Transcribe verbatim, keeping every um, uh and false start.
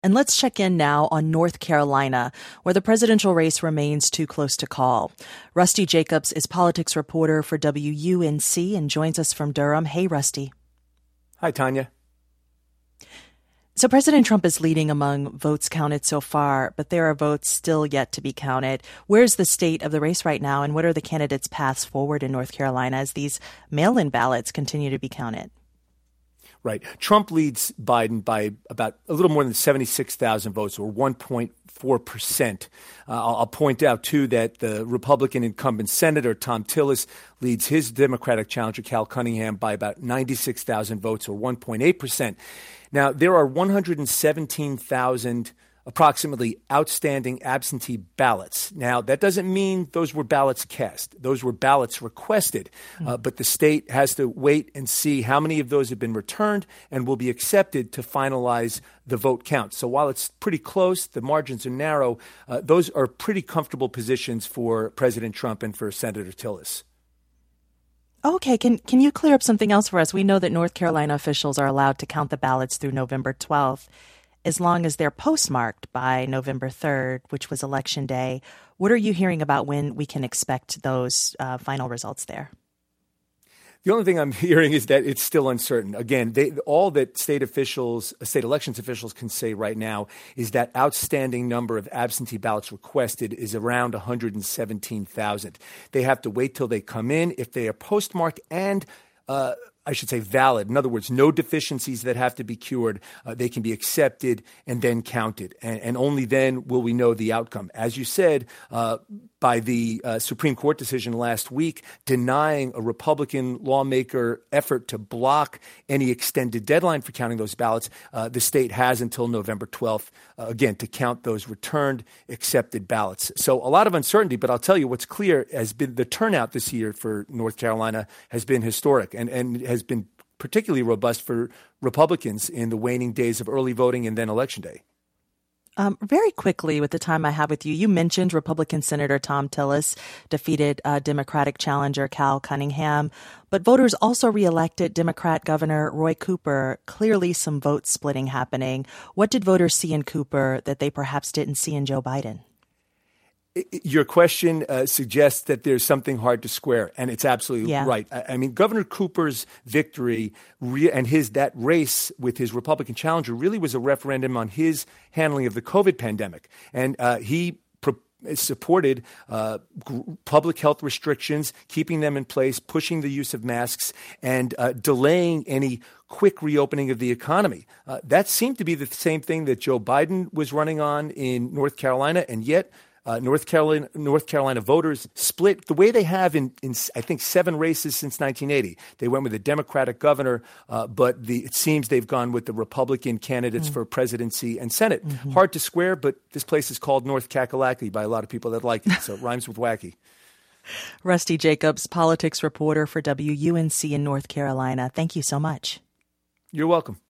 And let's check in now on North Carolina, where the presidential race remains too close to call. Rusty Jacobs is politics reporter for W U N C and joins us from Durham. Hey, Rusty. Hi, Tanya. So President Trump is leading among votes counted so far, but there are votes still yet to be counted. Where's the state of the race right now, and what are the candidates' paths forward in North Carolina as these mail-in ballots continue to be counted? Right. Trump leads Biden by about a little more than seventy-six thousand votes, or one point four percent. Uh, I'll, I'll point out, too, that the Republican incumbent Senator Thom Tillis leads his Democratic challenger, Cal Cunningham, by about ninety-six thousand votes, or one point eight percent. Now, there are one hundred seventeen thousand approximately outstanding absentee ballots. Now, that doesn't mean those were ballots cast. Those were ballots requested. Mm-hmm. Uh, but the state has to wait and see how many of those have been returned and will be accepted to finalize the vote count. So while it's pretty close, the margins are narrow, uh, those are pretty comfortable positions for President Trump and for Senator Tillis. Okay, can can you clear up something else for us? We know that North Carolina officials are allowed to count the ballots through November twelfth. As long as they're postmarked by November third, which was Election Day. What are you hearing about when we can expect those uh, final results there? The only thing I'm hearing is that it's still uncertain. Again, they, all that state officials, state elections officials can say right now is that outstanding number of absentee ballots requested is around one hundred seventeen thousand. They have to wait till they come in. If they are postmarked and uh, I should say valid. In other words, no deficiencies that have to be cured. Uh, they can be accepted and then counted. And, and only then will we know the outcome. As you said, uh, by the uh, Supreme Court decision last week denying a Republican lawmaker effort to block any extended deadline for counting those ballots, uh, the state has until November twelfth, uh, again, to count those returned, accepted ballots. So a lot of uncertainty, but I'll tell you what's clear has been the turnout this year for North Carolina has been historic and, and has been particularly robust for Republicans in the waning days of early voting and then Election Day. Um, very quickly, with the time I have with you, you mentioned Republican Senator Thom Tillis defeated uh, Democratic challenger Cal Cunningham, but voters also reelected Democrat Governor Roy Cooper. Clearly some vote splitting happening. What did voters see in Cooper that they perhaps didn't see in Joe Biden? Your question uh, suggests that there's something hard to square, and it's absolutely yeah. right. I, I mean, Governor Cooper's victory re- and his that race with his Republican challenger really was a referendum on his handling of the COVID pandemic, and uh, he pro- supported uh, g- public health restrictions, keeping them in place, pushing the use of masks, and uh, delaying any quick reopening of the economy. Uh, that seemed to be the same thing that Joe Biden was running on in North Carolina, and yet Uh, North Carolina, North Carolina voters split the way they have in, in, I think, seven races since nineteen eighty. They went with a Democratic governor, uh, but the, it seems they've gone with the Republican candidates mm. for presidency and Senate. Mm-hmm. Hard to square, but this place is called North Kakalaki by a lot of people that like it, so it rhymes with wacky. Rusty Jacobs, politics reporter for W U N C in North Carolina. Thank you so much. You're welcome.